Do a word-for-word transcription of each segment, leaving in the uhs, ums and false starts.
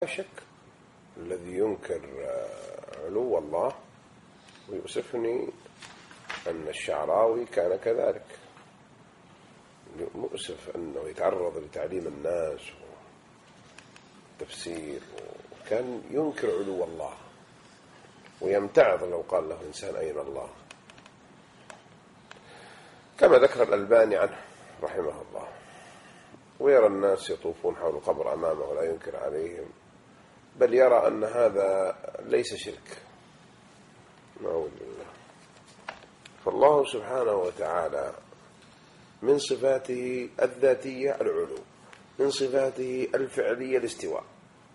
شك الذي ينكر علو الله ويؤسفني أن الشعراوي كان كذلك، مؤسف أنه يتعرض لتعليم الناس وتفسير، وكان ينكر علو الله ويمتعض لو قال له إنسان أين الله، كما ذكر الألباني عنه رحمه الله. ويرى الناس يطوفون حول القبر أمامه ولا ينكر عليهم، بل يرى أن هذا ليس شرك، نعوذ بالله. فالله سبحانه وتعالى من صفاته الذاتية العلو، من صفاته الفعلية الاستواء،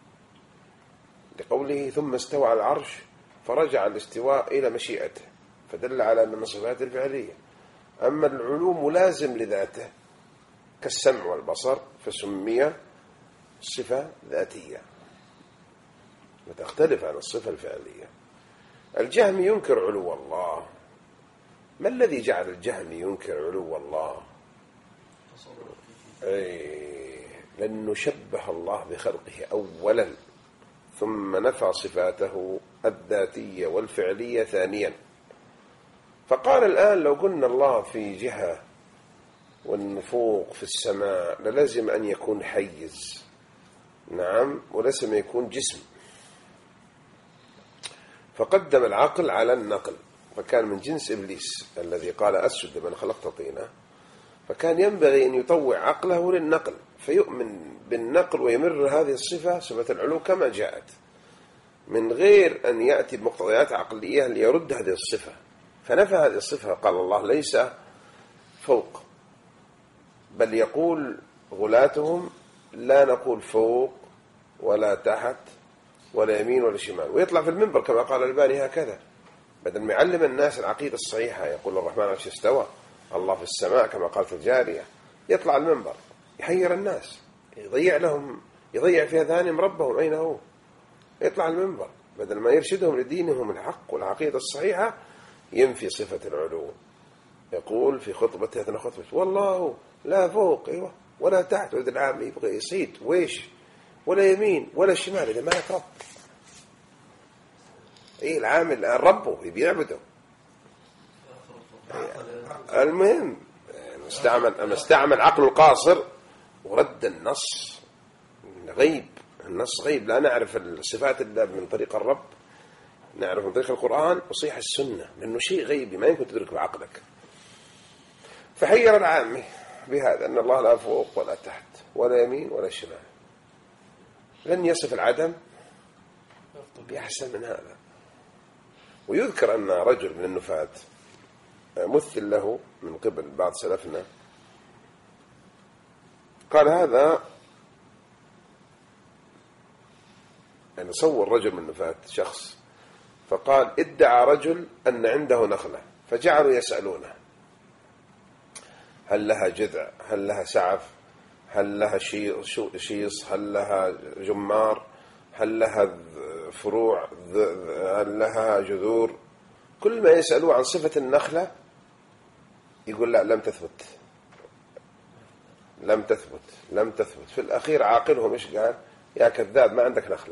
لقوله ثم استوى على العرش فرجع الاستواء إلى مشيئته، فدل على أن من صفاته الفعلية. أما العلو ملازم لذاته كالسمع والبصر فسمي صفة ذاتية وتختلف عن الصفة الفعلية. الجهمي ينكر علو الله. ما الذي جعل الجهمي ينكر علو الله؟ أي لأنه شبه الله بخلقه أولا، ثم نفى صفاته الذاتية والفعلية ثانيا. فقال الآن لو قلنا الله في جهة والنفوق في السماء للازم أن يكون حيز، نعم، ولازم يكون جسم، فقدم العقل على النقل، فكان من جنس إبليس الذي قال أسجد لمن خلقت طينا، فكان ينبغي أن يطوع عقله للنقل فيؤمن بالنقل ويمر هذه الصفة صفة العلو كما جاءت، من غير أن يأتي بمقتضيات عقلية ليرد هذه الصفة، فنفى هذه الصفة. قال الله ليس فوق، بل يقول غلاتهم لا نقول فوق ولا تحت ولا يمين ولا شمال، ويطلع في المنبر كما قال الباني هكذا، بدل ما يعلم الناس العقيدة الصحيحة يقول الرحمن على العرش استوى، الله في السماء كما قالت الجارية، يطلع المنبر يحير الناس، يضيع لهم يضيع في أذهانهم ربهم أين هو، يطلع المنبر بدل ما يرشدهم لدينهم الحق والعقيدة الصحيحة ينفي صفة العلو. يقول في خطبته أثناء خطبته والله لا فوق أيوة ولا تحت، وإذا العام يبغى يصيد ويش ولا يمين ولا شمال، إذا ما لك رب. إيه العامل الآن ربه يبي يعبده. المهم استعمل استعمل عقل القاصر ورد النص غيب، النص غيب، لا نعرف الصفات إلا من طريق الرب، نعرف من طريق القرآن وصيح السنة، لأنه شيء غيبي ما يمكن تدرك بعقلك. فحير العامي بهذا أن الله لا فوق ولا تحت ولا يمين ولا شمال، لن يصف العدم بأحسن من هذا. ويذكر أن رجل من النفاة مثل له من قبل بعض سلفنا قال هذا، يعني صور رجل من النفاة شخص، فقال ادعى رجل أن عنده نخلة، فجعلوا يسألونه هل لها جذع، هل لها سعف، هل لها شيص، هل لها جمار، هل لها فروع، هل لها جذور، كل ما يسألوه عن صفة النخلة يقول لا لم تثبت لم تثبت لم تثبت. في الأخير عاقلهم إيش قال؟ يا كذاب ما عندك نخلة،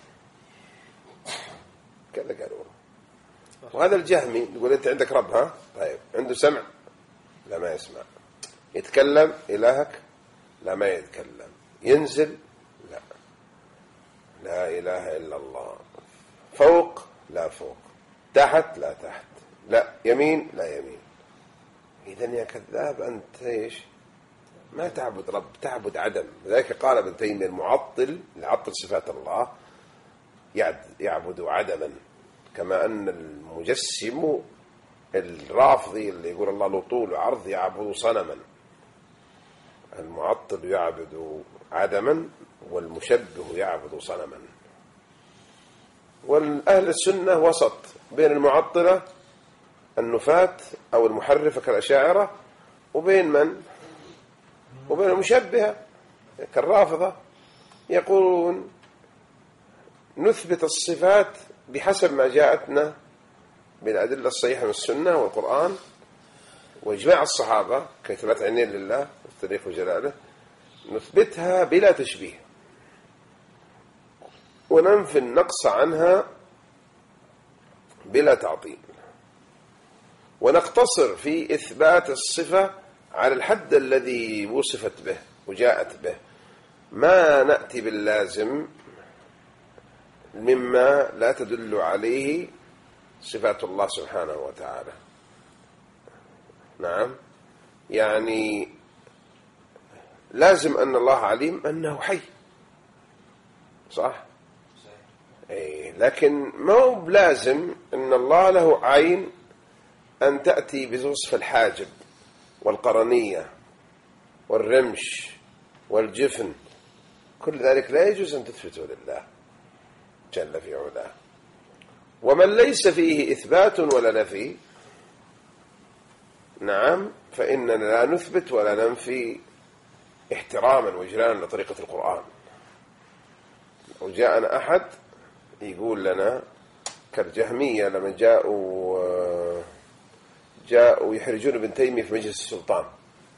كذا قالوا. وهذا الجهمي يقول أنت عندك رب، ها طيب عنده سمع؟ لا ما يسمع. يتكلم إلهك؟ لا ما يتكلم. ينزل؟ لا لا إله إلا الله. فوق؟ لا فوق. تحت؟ لا تحت. لا يمين؟ لا يمين. إذن يا كذاب أنت إيش؟ ما تعبد رب، تعبد عدم. لذلك قال ابن تيمية المعطل لعطل صفات الله يعبد عدما، كما أن المجسم الرافضي اللي يقول الله له طول وعرض يعبد صنما. المعطل يعبد عدما والمشبه يعبد صنما. والأهل السنة وسط بين المعطلة النفاة أو المحرفة كالأشاعرة وبين من؟ وبين المشبهة كالرافضة، يقولون نثبت الصفات بحسب ما جاءتنا بالأدلة الصحيحة من السنة والقرآن وإجماع الصحابة كثبت عينين لله والتاريخ وجلاله، نثبتها بلا تشبيه. وننفي النقص عنها بلا تعطيل، ونقتصر في إثبات الصفة على الحد الذي وصفت به وجاءت به، ما نأتي باللازم مما لا تدل عليه صفات الله سبحانه وتعالى. نعم، يعني لازم أن الله عليم أنه حي، صح؟ أي، لكن ما هو بلازم أن الله له عين أن تأتي بوصف الحاجب والقرنية والرمش والجفن، كل ذلك لا يجوز أن تثبته لله جل في علاه. ومن ليس فيه إثبات ولا نفي، نعم، فإننا لا نثبت ولا ننفي احتراما وإجلالا لطريقة القرآن. وجاءنا أحد يقول لنا كالجهمية لما جاءوا جاءوا يحرجون ابن تيمية في مجلس السلطان،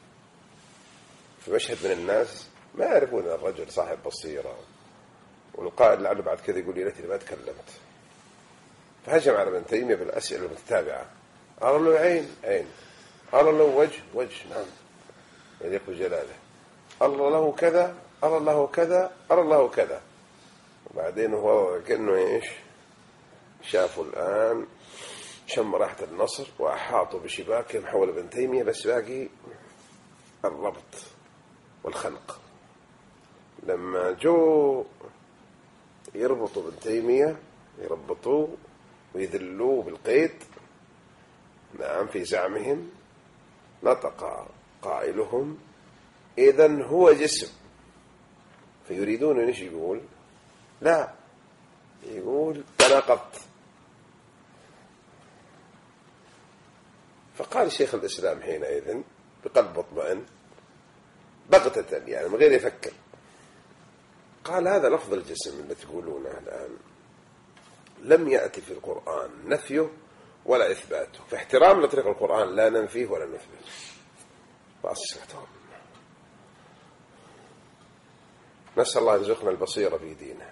في مشهد من الناس ما يعرفون الرجل صاحب بصيرة، والقائد لعله بعد كذا يقول لي ليتني ما تكلمت. فهجم على ابن تيمية بالأسئلة المتتابعة، قال له عين عين، قال له وجه وجه، نعم يليق بجلاله، الله له كذا، الله له كذا، الله له كذا. وبعدين هو كأنه إيش شافوا الآن شم راحة النصر وأحاطوا بشباكهم حول ابن تيمية، بس باقي الربط والخنق. لما جو يربطوا ابن تيمية، يربطوه ويذلوه بالقيد، نعم، في زعمهم، نطق قائلهم إذن هو جسم. فيريدون أن يقول لا، يقول تناقضت. فقال شيخ الإسلام حينئذ بقلب مطمئن بغتة، يعني من غير يفكر، قال هذا لفظ الجسم اللي تقولونه الآن لم يأتي في القرآن نفيه ولا إثباته، فاحترام لطريق القرآن لا ننفيه ولا نثبته. فأصلتهم. نسأل الله يرزقنا البصيرة في دينه.